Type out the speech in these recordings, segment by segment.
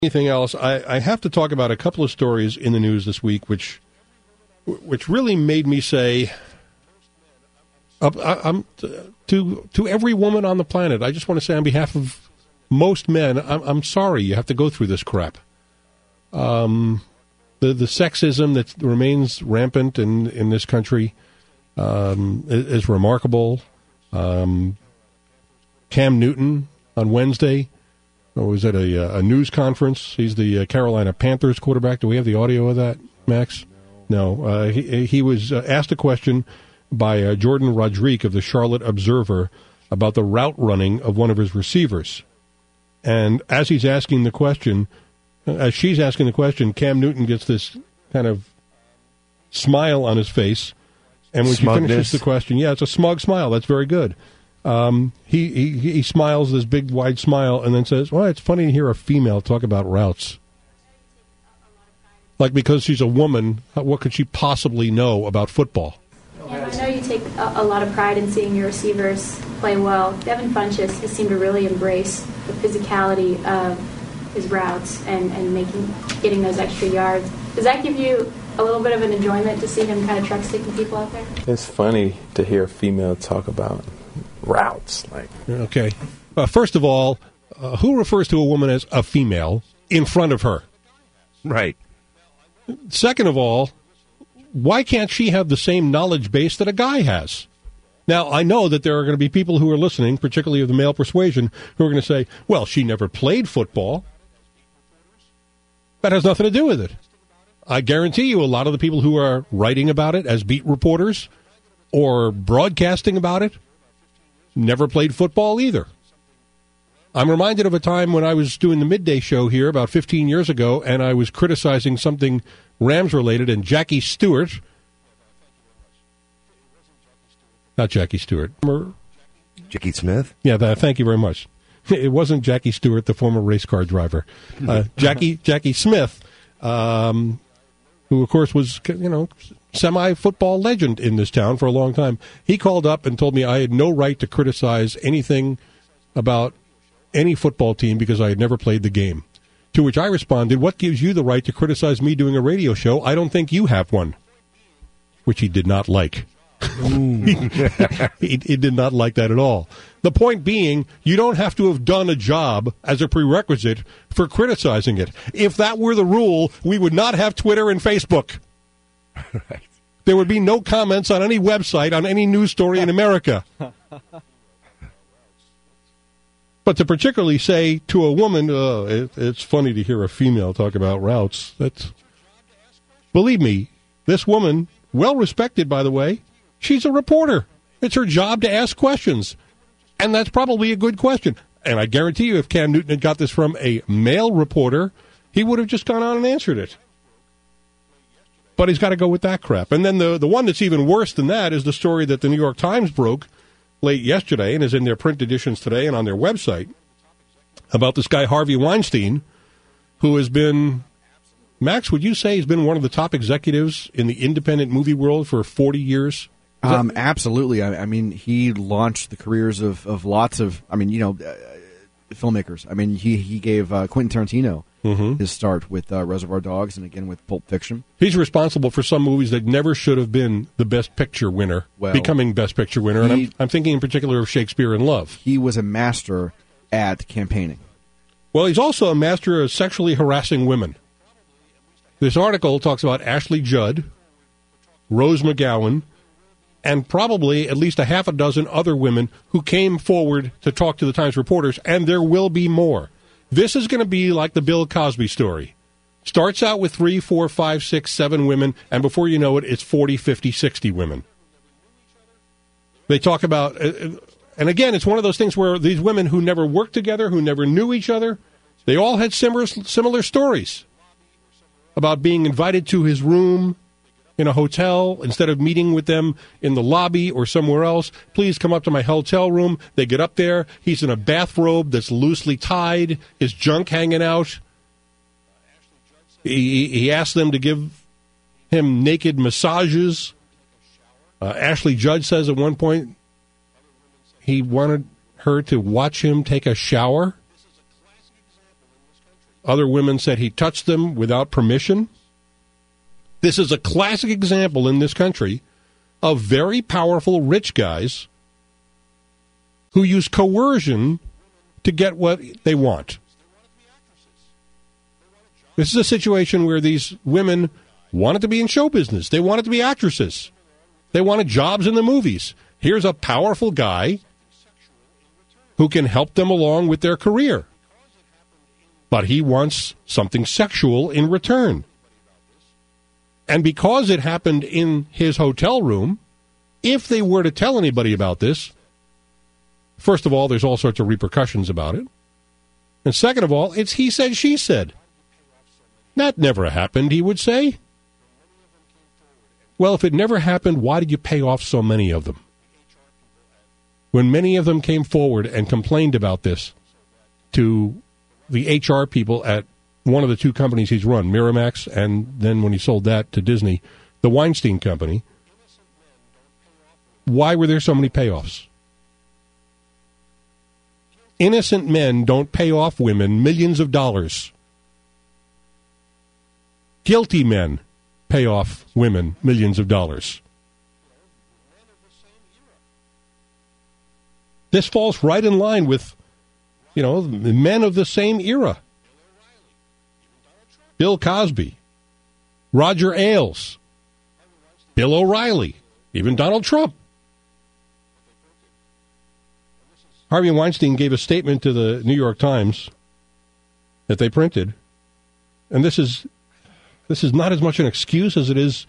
Anything else? I have to talk about a couple of stories in the news this week, which really made me say, to every woman on the planet, I just want to say on behalf of most men, I'm sorry you have to go through this crap. The sexism that remains rampant in this country is remarkable. Cam Newton on Wednesday was at a news conference. He's the Carolina Panthers quarterback. Do we have the audio of that, Max? No. He was asked a question by Jordan Rodrigue of the Charlotte Observer about the route running of one of his receivers. And as she's asking the question, Cam Newton gets this kind of smile on his face. And when she finishes the question, it's a smug smile. That's very good. He smiles this big, wide smile and then says, well, it's funny to hear a female talk about routes. Like, because she's a woman, what could she possibly know about football? Yeah, I know you take a lot of pride in seeing your receivers play well. Devin Funchess has seemed to really embrace the physicality of his routes and getting those extra yards. Does that give you a little bit of an enjoyment to see him kind of truck-sticking people out there? It's funny to hear a female talk about routes. Okay. First of all, who refers to a woman as a female in front of her? Right. Second of all, why can't she have the same knowledge base that a guy has? Now, I know that there are going to be people who are listening, particularly of the male persuasion, who are going to say, well, she never played football. That has nothing to do with it. I guarantee you a lot of the people who are writing about it as beat reporters or broadcasting about it never played football either. I'm reminded of a time when I was doing the midday show here about 15 years ago, and I was criticizing something Rams-related, and Jackie Stewart, not Jackie Stewart. Jackie Smith? Yeah, thank you very much. It wasn't Jackie Stewart, the former race car driver. Jackie Smith, who, of course, was, semi-football legend in this town for a long time. He called up and told me I had no right to criticize anything about any football team because I had never played the game. To which I responded, what gives you the right to criticize me doing a radio show? I don't think you have one. Which he did not like. he did not like that at all. The point being, you don't have to have done a job as a prerequisite for criticizing it. If that were the rule, we would not have Twitter and Facebook. Right. There would be no comments on any website, on any news story in America. But to particularly say to a woman, it's funny to hear a female talk about routes, believe me, this woman, well respected, by the way, she's a reporter. It's her job to ask questions. And that's probably a good question. And I guarantee you if Cam Newton had got this from a male reporter, he would have just gone on and answered it. But he's got to go with that crap. And then the one that's even worse than that is the story that the New York Times broke late yesterday and is in their print editions today and on their website about this guy Harvey Weinstein, who has been, Max, would you say he's been one of the top executives in the independent movie world for 40 years? Absolutely. I mean, he launched the careers of lots of, filmmakers. I mean, he gave Quentin Tarantino his start with Reservoir Dogs and again with Pulp Fiction. He's responsible for some movies that never should have been the Best Picture winner, becoming Best Picture winner. And I'm thinking in particular of Shakespeare in Love. He was a master at campaigning. Well, he's also a master of sexually harassing women. This article talks about Ashley Judd, Rose McGowan, and probably at least a half a dozen other women who came forward to talk to the Times reporters, and there will be more. This is going to be like the Bill Cosby story. Starts out with 3, 4, 5, 6, 7 women, and before you know it, it's 40, 50, 60 women. They talk about, and again, it's one of those things where these women who never worked together, who never knew each other, they all had similar stories about being invited to his room in a hotel, instead of meeting with them in the lobby or somewhere else, please come up to my hotel room. They get up there. He's in a bathrobe that's loosely tied, his junk hanging out. He asked them to give him naked massages. Ashley Judd says at one point he wanted her to watch him take a shower. Other women said he touched them without permission. This is a classic example in this country of very powerful rich guys who use coercion to get what they want. This is a situation where these women wanted to be in show business. They wanted to be actresses. They wanted jobs in the movies. Here's a powerful guy who can help them along with their career. But he wants something sexual in return. And because it happened in his hotel room, if they were to tell anybody about this, first of all, there's all sorts of repercussions about it. And second of all, it's he said, she said. That never happened, he would say. Well, if it never happened, why did you pay off so many of them? When many of them came forward and complained about this to the HR people at one of the two companies he's run, Miramax, and then when he sold that to Disney, the Weinstein Company, why were there so many payoffs? Innocent men don't pay off women millions of dollars. Guilty men pay off women millions of dollars. This falls right in line with, men of the same era. Bill Cosby, Roger Ailes, Bill O'Reilly, even Donald Trump. Harvey Weinstein gave a statement to the New York Times that they printed, and this is not as much an excuse as it is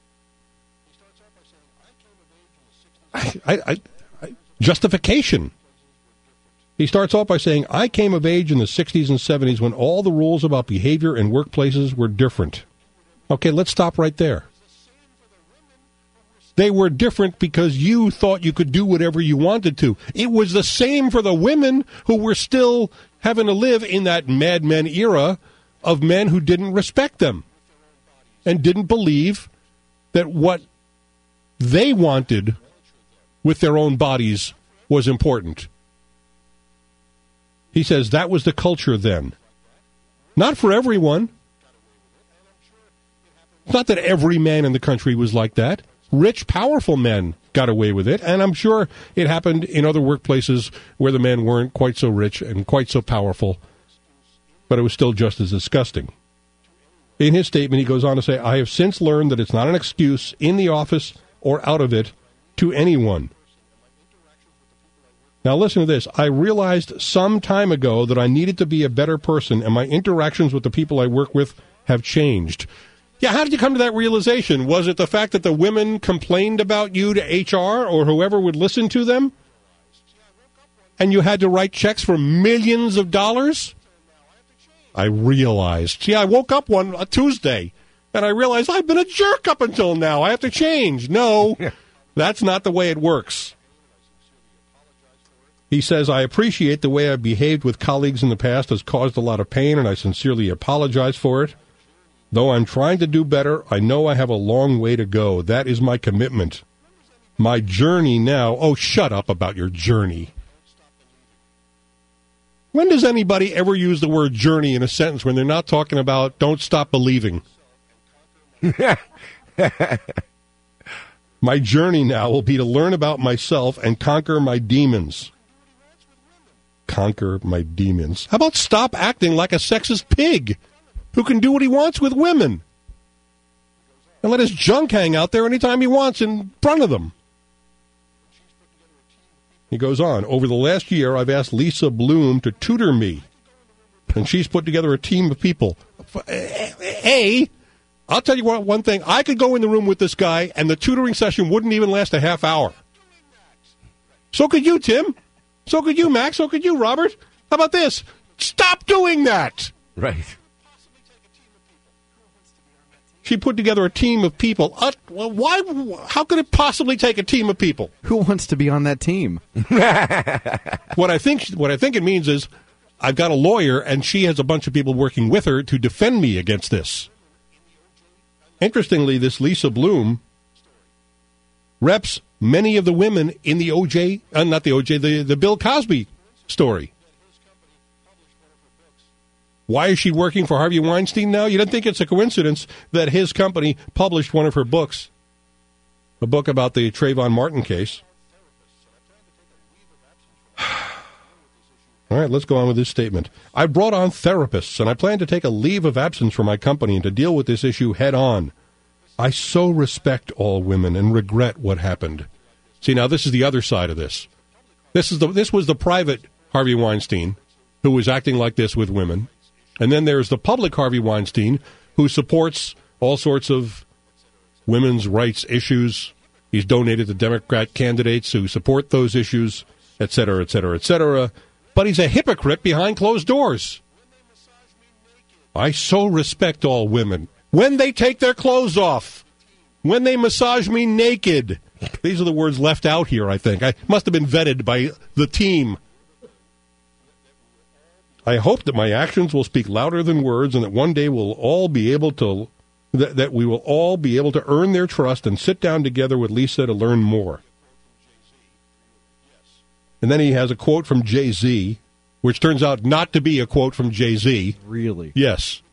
justification. He starts off by saying, I came of age in the 60s and 70s when all the rules about behavior in workplaces were different. Okay, let's stop right there. They were different because you thought you could do whatever you wanted to. It was the same for the women who were still having to live in that Mad Men era of men who didn't respect them and didn't believe that what they wanted with their own bodies was important. He says that was the culture then. Not for everyone. It's not that every man in the country was like that. Rich, powerful men got away with it, and I'm sure it happened in other workplaces where the men weren't quite so rich and quite so powerful, but it was still just as disgusting. In his statement, he goes on to say, I have since learned that it's not an excuse in the office or out of it to anyone. Now listen to this. I realized some time ago that I needed to be a better person, and my interactions with the people I work with have changed. Yeah, how did you come to that realization? Was it the fact that the women complained about you to HR or whoever would listen to them? And you had to write checks for millions of dollars? I realized. I woke up a Tuesday, and I realized I've been a jerk up until now. I have to change. No, that's not the way it works. He says, I appreciate the way I've behaved with colleagues in the past has caused a lot of pain, and I sincerely apologize for it. Though I'm trying to do better, I know I have a long way to go. That is my commitment. My journey now... Oh, shut up about your journey. When does anybody ever use the word journey in a sentence when they're not talking about don't stop believing? My journey now will be to learn about myself and conquer my demons. Conquer my demons. How about stop acting like a sexist pig who can do what he wants with women and let his junk hang out there anytime he wants in front of them? He goes on, over the last year, I've asked Lisa Bloom to tutor me, and she's put together a team of people. I'll tell you one thing. I could go in the room with this guy, and the tutoring session wouldn't even last a half hour. So could you, Tim. So could you, Max. So could you, Robert. How about this? Stop doing that. Right. She put together a team of people. Why? How could it possibly take a team of people? Who wants to be on that team? What I think it means is I've got a lawyer, and she has a bunch of people working with her to defend me against this. Interestingly, this Lisa Bloom reps many of the women in the the Bill Cosby story. Why is she working for Harvey Weinstein now? You don't think it's a coincidence that his company published one of her books, a book about the Trayvon Martin case. All right, let's go on with this statement. I brought on therapists, and I plan to take a leave of absence from my company and to deal with this issue head on. I so respect all women and regret what happened. See, now this is the other side of this. This was the private Harvey Weinstein who was acting like this with women. And then there's the public Harvey Weinstein who supports all sorts of women's rights issues. He's donated to Democrat candidates who support those issues, et cetera, et cetera, et cetera. But he's a hypocrite behind closed doors. I so respect all women. When they take their clothes off, when they massage me naked. These are the words left out here, I think. I must have been vetted by the team. I hope that my actions will speak louder than words and that one day we'll all be able to, that we will all be able to earn their trust and sit down together with Lisa to learn more. And then he has a quote from Jay-Z, which turns out not to be a quote from Jay-Z. Really? Yes.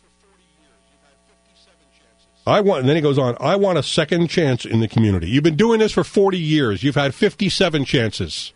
And then he goes on, I want a second chance in the community. You've been doing this for 40 years. You've had 57 chances.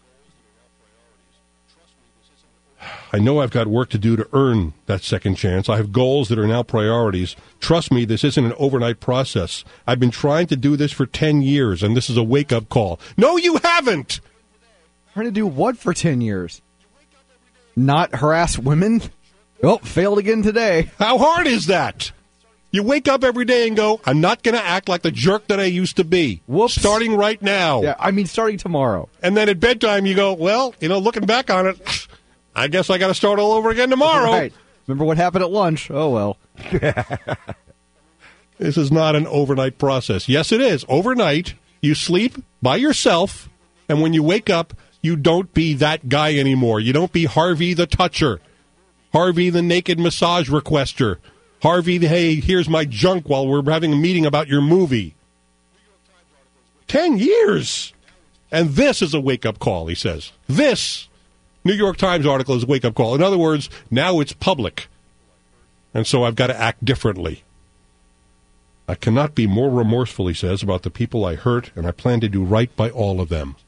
I know I've got work to do to earn that second chance. I have goals that are now priorities. Trust me, this isn't an overnight process. I've been trying to do this for 10 years, and this is a wake-up call. No, you haven't! Trying to do what for 10 years? Not harass women? Well, failed again today. How hard is that? You wake up every day and go, I'm not going to act like the jerk that I used to be. Whoops. Starting right now. Yeah, I mean, starting tomorrow. And then at bedtime you go, well, looking back on it, I guess I got to start all over again tomorrow. Right. Remember what happened at lunch? Oh, well. This is not an overnight process. Yes, it is. Overnight, you sleep by yourself, and when you wake up, you don't be that guy anymore. You don't be Harvey the toucher, Harvey the naked massage requester, Harvey the, hey, here's my junk while we're having a meeting about your movie. 10 years. And this is a wake-up call, he says. This New York Times article is a wake-up call. In other words, now it's public. And so I've got to act differently. I cannot be more remorseful, he says, about the people I hurt, and I plan to do right by all of them.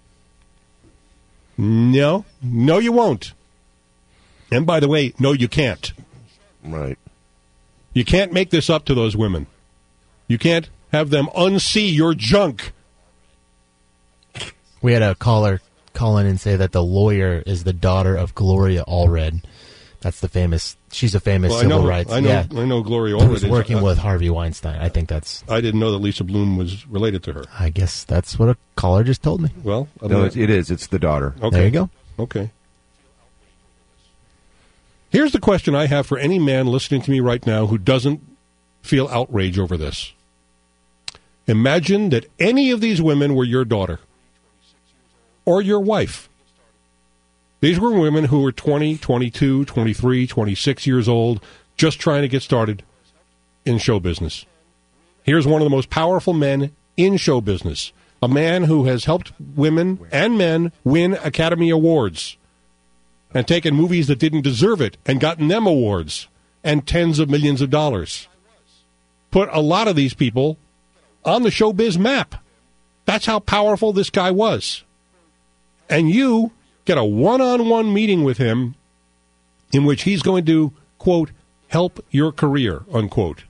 No, you won't. And by the way, no, you can't. Right. You can't make this up to those women. You can't have them unsee your junk. We had a caller call in and say that the lawyer is the daughter of Gloria Allred. That's she's a famous civil rights. I know Gloria Allred who's working with Harvey Weinstein. I think I didn't know that Lisa Bloom was related to her. I guess that's what a caller just told me. Well, no, it is. It's the daughter. Okay. There you go. Okay. Here's the question I have for any man listening to me right now who doesn't feel outrage over this. Imagine that any of these women were your daughter or your wife. These were women who were 20, 22, 23, 26 years old, just trying to get started in show business. Here's one of the most powerful men in show business, a man who has helped women and men win Academy Awards and taken movies that didn't deserve it and gotten them awards and tens of millions of dollars. Put a lot of these people on the showbiz map. That's how powerful this guy was. And you get a one-on-one meeting with him in which he's going to, quote, help your career, unquote.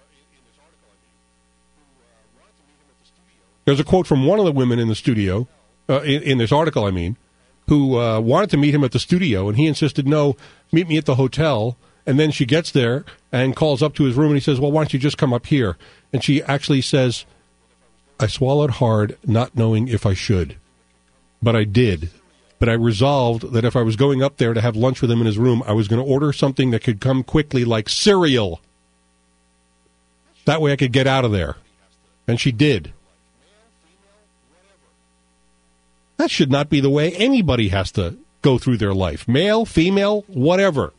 There's a quote from one of the women in the studio, in this article, who wanted to meet him at the studio, and he insisted, no, meet me at the hotel. And then she gets there and calls up to his room, and he says, well, why don't you just come up here? And she actually says, I swallowed hard, not knowing if I should. But I did. But I resolved that if I was going up there to have lunch with him in his room, I was going to order something that could come quickly, like cereal. That way I could get out of there. And she did. That should not be the way anybody has to go through their life. Male, female, whatever.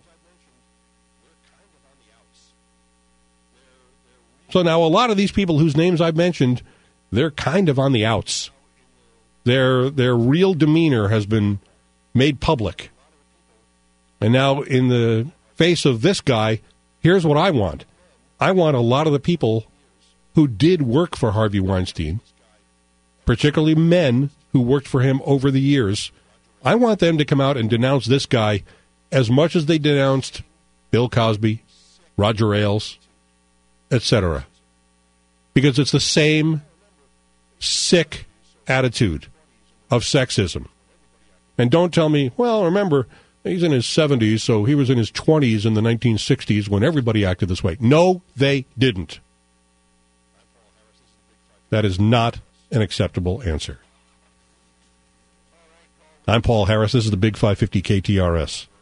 So now a lot of these people whose names I've mentioned, they're kind of on the outs. Their real demeanor has been made public. And now in the face of this guy, here's what I want. I want a lot of the people who did work for Harvey Weinstein, particularly men who worked for him over the years, I want them to come out and denounce this guy as much as they denounced Bill Cosby, Roger Ailes, etc. Because it's the same sick attitude of sexism. And don't tell me, well, remember, he's in his 70s, so he was in his 20s in the 1960s when everybody acted this way. No, they didn't. That is not an acceptable answer. I'm Paul Harris. This is the Big 550 KTRS.